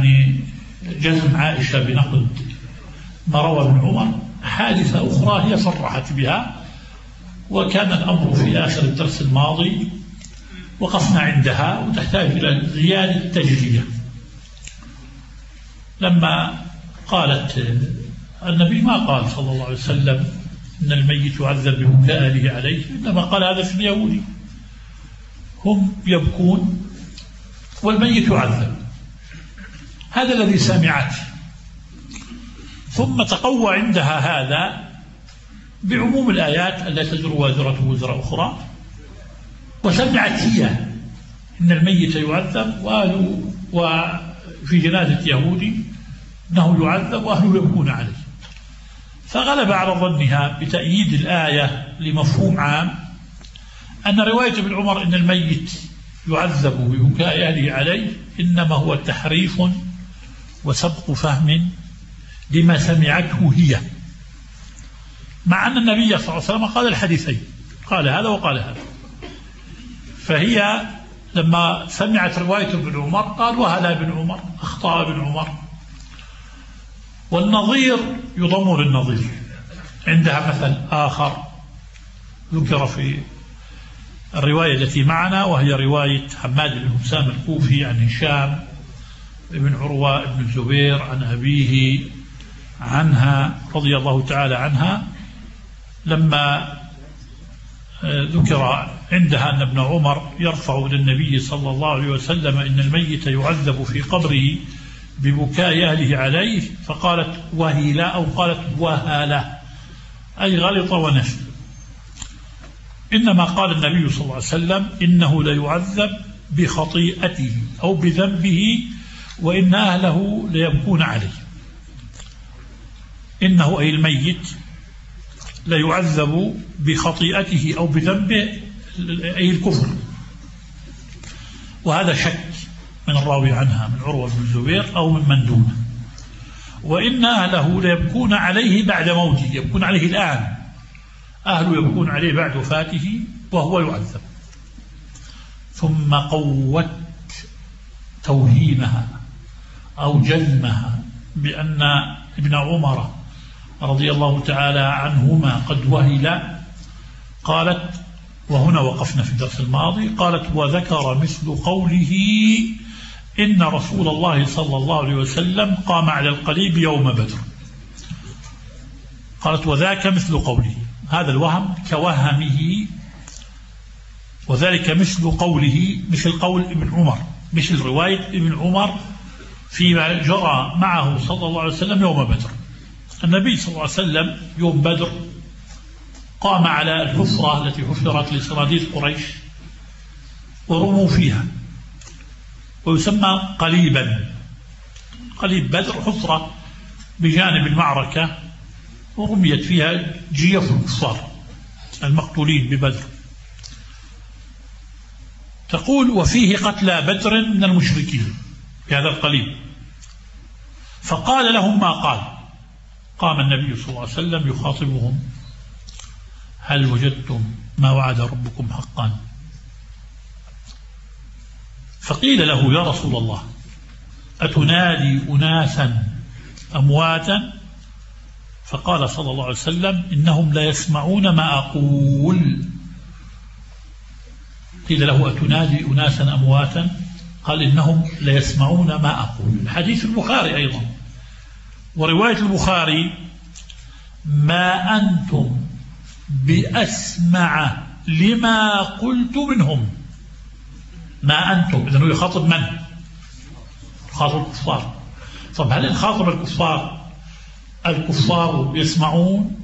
يعني جزم عائشة بنقد ما روى ابن عمر. حادثة أخرى هي صرحت بها، وكان الأمر في آخر الدرس الماضي وقفنا عندها، وتحتاج إلى زيادة تجلية. لما قالت النبي ما قال صلى الله عليه وسلم إن الميت يعذب ببكاء أهله عليه، إنما قال هذا في اليهود، هم يبكون والميت يعذب، هذا الذي سمعته. ثم تقوى عندها هذا بعموم الآيات التي تزر وازرة وزر أخرى، وسمعت هي إن الميت يعذب وفي جنازة يهودي أنه يعذب وأهله يبكون عليه، فغلب على ظنها بتأييد الآية لمفهوم عام أن رواية ابن عمر إن الميت يعذب ببكاء أهله عليه إنما هو تحريف وسبق فهم لما سمعته هي، مع أن النبي صلى الله عليه وسلم قال الحديثين، قال هذا وقال هذا. فهي لما سمعت رواية ابن عمر قال وهذا ابن عمر، أخطأ ابن عمر. والنظير يضم للنظير. عندها مثل آخر ذكر في الرواية التي معنا، وهي رواية حماد بن حسام الكوفي عن هشام بن عروة بن الزبير عن أبيه عنها رضي الله تعالى عنها، لما ذكر عندها أن ابن عمر يرفع للنبي صلى الله عليه وسلم إن الميت يعذب في قبره ببكاء أهله عليه، فقالت وهلا أو قالت وهلا، أي غلط ونسي. إنما قال النبي صلى الله عليه وسلم إنه ليعذب بخطيئته أو بذنبه وإن أهله ليبكون عليه. إنه أي الميت ليعذب بخطيئته أو بذنبه أي الكفر، وهذا شك من الراوي عنها من عروة بن الزبير أو من دونه. وإن أهله ليبكون عليه بعد موته، يبكون عليه الآن، أهله يبكون عليه بعد وفاته وهو يعذب. ثم قوت توهينها أو جزمها بأن ابن عمر رضي الله تعالى عنهما قد وهل، قالت، وهنا وقفنا في الدرس الماضي، قالت وذكر مثل قوله إن رسول الله صلى الله عليه وسلم قام على القليب يوم بدر. قالت وذاك مثل قوله، هذا الوهم كوهمه، وذلك مثل قوله، مثل قول ابن عمر، مثل رواية ابن عمر فيما جرى معه صلى الله عليه وسلم يوم بدر. النبي صلى الله عليه وسلم يوم بدر قام على الحفرة التي حفرت لصناديد قريش ورموا فيها، ويسمى قليبا. قليب بدر حفرة بجانب المعركة ورميت فيها جيف الكفار المقتولين ببدر. تقول وفيه قتلى بدر من المشركين في هذا القليب، فقال لهم ما قال. قام النبي صلى الله عليه وسلم يخاطبهم هل وجدتم ما وعد ربكم حقا؟ فقيل له يا رسول الله أتنادي أناسا أمواتا؟ فقال صلى الله عليه وسلم إنهم لا يسمعون ما أقول. قيل له أتنادي أناسا أمواتا؟ قال إنهم لا يسمعون ما أقول. حديث البخاري أيضا، ورواية البخاري ما أنتم بأسمع لما قلت منهم. ما أنتم، إذن هو يخاطب من؟ يخاطب الكفار. طب هل يخاطب الكفار الكفار يسمعون؟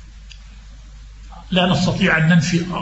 لا نستطيع أن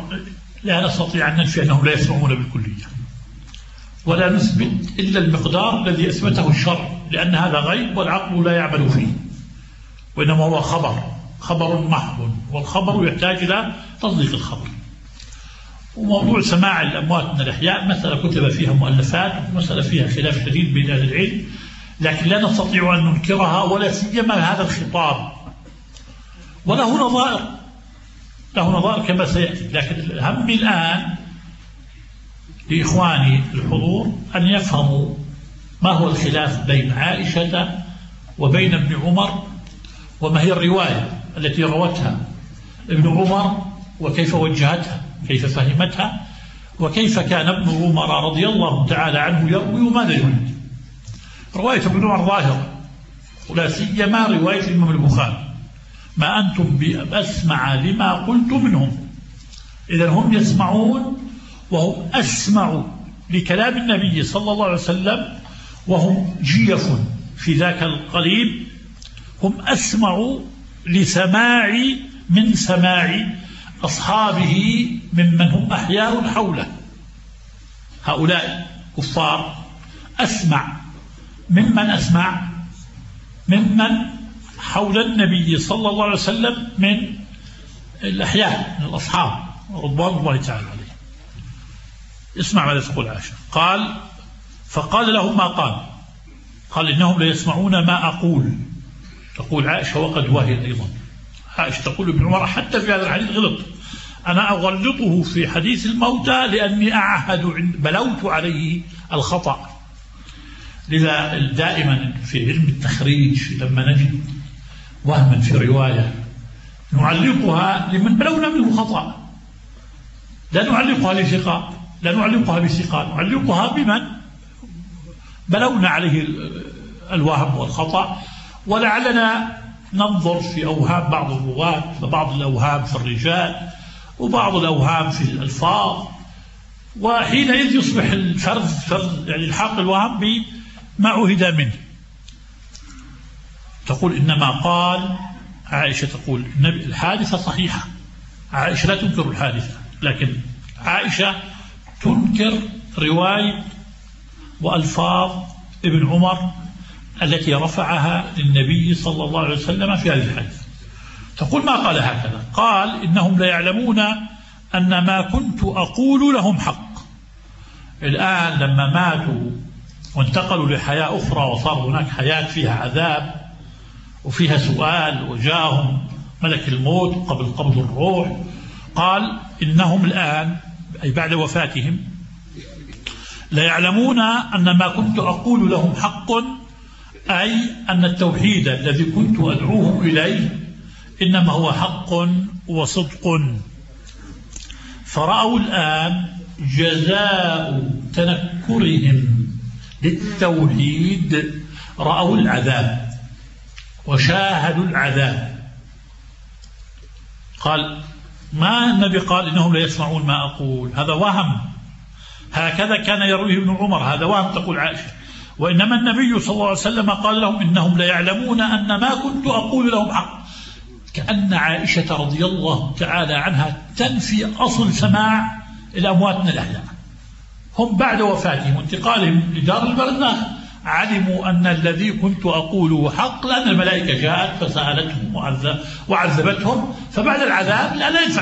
ننفي أنهم لا يسمعون بالكلية، ولا نثبت إلا المقدار الذي أثبته الشرع، لأن هذا غيب والعقل لا يعمل فيه، وإنما هو خبر محض، والخبر يحتاج إلى تصديق الخبر. وموضوع سماع الأموات من الأحياء مسألة كتب فيها مؤلفات، ومسألة فيها خلاف شديد بين أهل العلم، لكن لا نستطيع أن ننكرها، ولا سيما هذا الخطاب، وله نظائر كما سيأتي. لكن الهم الآن لإخواني الحضور أن يفهموا ما هو الخلاف بين عائشة وبين ابن عمر، وما هي الرواية التي روتها ابن عمر، وكيف وجهتها، كيف فهمتها، وكيف كان ابن عمر رضي الله تعالى عنه يروي وماذا يريد. رواية ابن عمر ظاهرة، ولا سيما رواية الإمام البخاري: ما أنتم بأسمع لما قلت منهم. إذا هم يسمعون، وهم أسمع لكلام النبي صلى الله عليه وسلم، وهم جيف في ذاك القريب، هم أسمع لسماع من سماع أصحابه ممن هم أحياء حوله. هؤلاء كفار أسمع ممن حول النبي صلى الله عليه وسلم من الأحياء، من الأصحاب رضوان الله تعالى عليه. اسمع ماذا تقول عائشة. قال: فقال لهم ما قال إنهم ليسمعون ما أقول. تقول عائشة وقد وهي أيضا. عائشة تقول ابن عمر حتى في هذا الحديث غلط، أنا أغلطه في حديث الموتى لأني أعهد بلوت عليه الخطأ. لذا دائما في علم التخريج لما نجد وهما في رواية نعلقها لمن بلونا منه خطأ، لا نعلقها لثقة، لا نعلقها بثقة، نعلقها بمن بلونا عليه الوهم والخطأ. ولعلنا ننظر في أوهام بعض الرواة، وبعض الأوهام في الرجال، وبعض الأوهام في الألفاظ، وحينئذ يصبح الفرد يعني الحاق الوهم بما عهد منه. تقول إنما قال عائشة، تقول الحادثة صحيحة، عائشة لا تنكر الحادثة، لكن عائشة تنكر رواية وألفاظ ابن عمر التي رفعها للنبي صلى الله عليه وسلم في هذه الحديث. تقول ما قال هكذا، قال إنهم لا يعلمون أن ما كنت أقول لهم حق. الآن لما ماتوا وانتقلوا لحياة أخرى، وصار هناك حياة فيها عذاب وفيها سؤال، وجاءهم ملك الموت قبل قبض الروح، قال إنهم الآن أي بعد وفاتهم لا يعلمون أن ما كنت أقول لهم حق، أي أن التوحيد الذي كنت أدعوهم إليه إنما هو حق وصدق. فرأوا الآن جزاء تنكرهم للتوحيد، رأوا العذاب وشاهدوا العذاب. قال ما النبي قال إنهم لا يسمعون ما أقول، هذا وهم، هكذا كان يرويه ابن عمر، هذا وهم تقول عائشة. وإنما النبي صلى الله عليه وسلم قال لهم إنهم لا يعلمون أن ما كنت أقول لهم حق. كأن عائشة رضي الله تعالى عنها تنفي أصل سماع الأموات من الأحياء. هم بعد وفاتهم وانتقالهم لدار البرزخ علموا أن الذي كنت أقوله حق، لأن الملائكة جاءت فسألتهم وعذبتهم، فبعد العذاب لا ينفع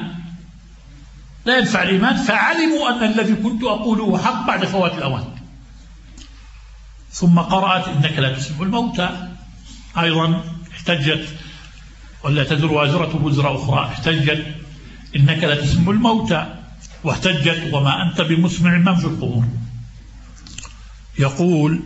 الإيمان، فعلموا أن الذي كنت أقوله حق بعد فوات الأوان. ثم قرأت إنك لا تسمع الموتى، أيضا احتجت ولا تزر وازرة وزر أخرى، احتجت إنك لا تسمع الموتى، واحتجت وما أنت بمسمع من في القبور. يقول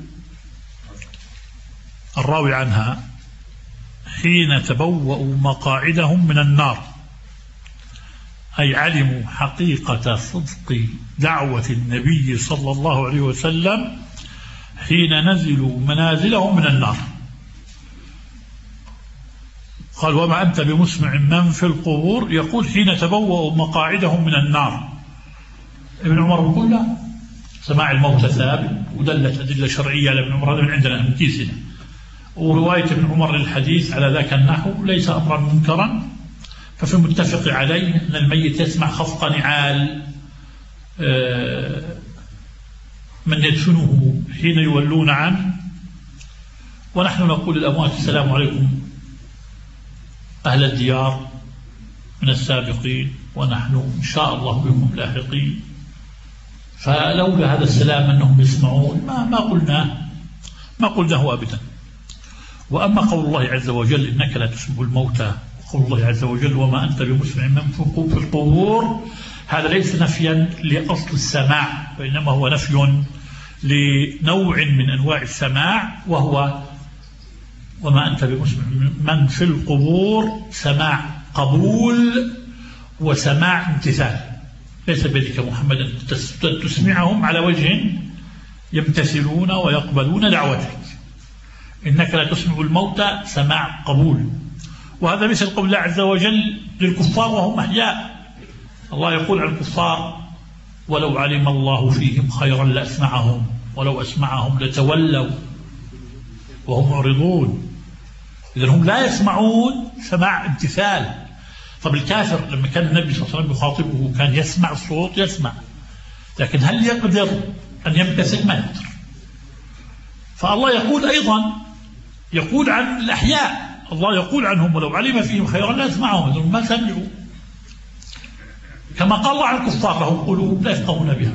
الراوي عنها حين تبوأوا مقاعدهم من النار، أي علموا حقيقة صدق دعوة النبي صلى الله عليه وسلم حين نزلوا منازلهم من النار. قال وما أنت بمسمع من في القبور، يقول حين تبوأوا مقاعدهم من النار. ابن عمر يقول لا، سماع الموت ثابت، ودلت أدلة شرعية لابن عمر، هذا من عندنا من كيسنا. ورواية ابن عمر للحديث على ذاك النحو ليس أمرا منكرا، ففي المتفق عليه أن الميت يسمع خفق نعال من يدفنه حين يولون عنه. ونحن نقول للأموات السلام عليكم أهل الديار من السابقين، ونحن إن شاء الله بكم لاحقين. فلولا هذا السلام أنهم يسمعون ما قلناه أبدا. وأما قول الله عز وجل إنك لا تسمع الموتى، وقول الله عز وجل وما أنت بمسمع من في القبور، هذا ليس نفيا لأصل السماع، وإنما هو نفي لنوع من أنواع السماع، وهو وما أنت بمسمع من في القبور سماع قبول وسماع امتثال. ليس بيدك محمد أن تسمعهم على وجه يمتثلون ويقبلون دعوتك، إنك لا تسمع الموتى سماع قبول. وهذا مثل قول الله عز وجل للكفار وهم أحياء. الله يقول عن الكفار: ولو علم الله فيهم خيرا لأسمعهم ولو أسمعهم لتولوا وهم معرضون. إذن هم لا يسمعون سماع امتثال. طب الكافر لما كان النبي صلى الله عليه وسلم يخاطبه كان يسمع الصوت، يسمع، لكن هل يقدر أن يمتثل؟ ما يقدر. فالله يقول أيضا، يقول عن الأحياء، الله يقول عنهم: ولو علم فيهم خيرا لأسمعهم. إذن ما سمعوا. كما قال الله عن الكفار: لهم قلوب لا يفقهون بها.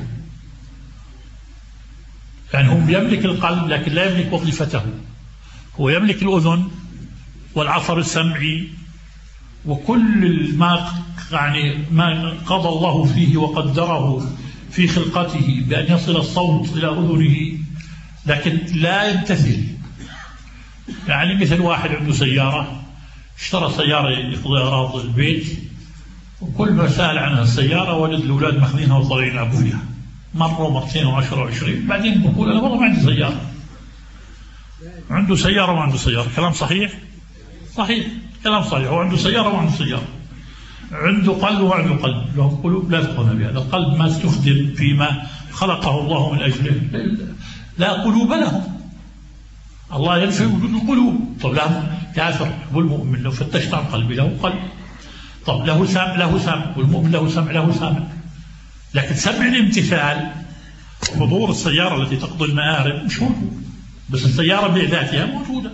يعني هم يملك القلب لكن لا يملك وظيفته. هو يملك الأذن والعصب السمعي وكل ما ما قضى الله فيه وقدره في خلقته بأن يصل الصوت إلى أذنه، لكن لا يمتثل. يعني مثل واحد عنده سيارة، اشترى سيارة يقضي أغراض البيت، وكل ما سأل عنها السيارة وجد الأولاد ماخذينها وطالعين يلعبوا فيها مرة ومرتين و10 و20. بعدين بقول: أنا والله ما عندي سيارة. عنده سيارة وما عنده سيارة. كلام صحيح؟ صحيح، كلام صحيح. هو عنده سيارة وما عنده سيارة، عنده قلب وعنده قلب. لهم قلوب لا يفقهون بها. القلب ما استخدم فيما خلقه الله من أجله، لا قلوب لهم. الله ينفي وجود القلوب. طب له كافر والمؤمن لو فتشت عن قلبه له قلب. طب له سمع، له سمع، والمؤمن له سمع، له سمع. لكن سمع الامتثال، حضور السيارة التي تقضي المآرب مش موجود، بس السيارة بذاتها موجودة.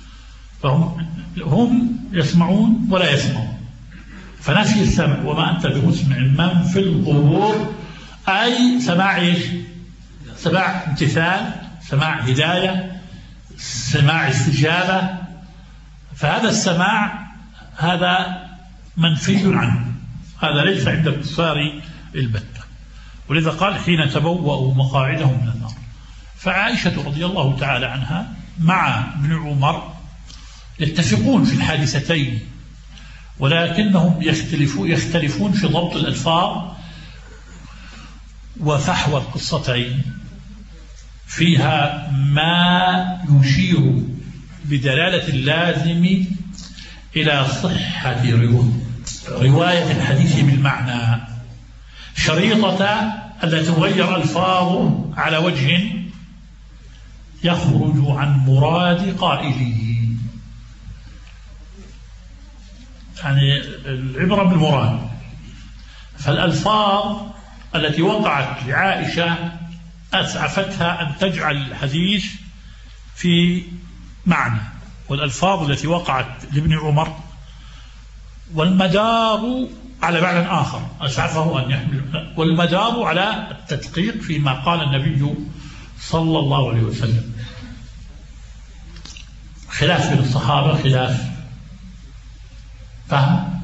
فهم يسمعون ولا يسمعون. فنفي السمع: وما أنت بمسمع من في القبور، أي سماع إيش؟ سماع امتثال، سماع هداية، سماع استجابة. فهذا السماع هذا منفي عنه، هذا ليس عند الكفار البتة. ولذا قال: حين تبوأوا مقاعدهم من النار. فعائشة رضي الله تعالى عنها مع ابن عمر يتفقون في الحادثتين، ولكنهم يختلفون في ضبط الألفاظ وفحوى القصتين. فيها ما يشير بدلالة اللازم إلى صحة رواية الحديث بالمعنى، شريطة ألا تغير ألفاظ على وجه يخرج عن مراد قائله. يعني العبرة بالمراد. فالألفاظ التي وقعت لعائشة أسعفتها أن تجعل الحديث في معنى، والألفاظ التي وقعت لابن عمر والمدار على معنى آخر أسعفه أن يحمل، والمدار على التدقيق فيما قال النبي صلى الله عليه وسلم. خلاف بين الصحابة، خلاف فهم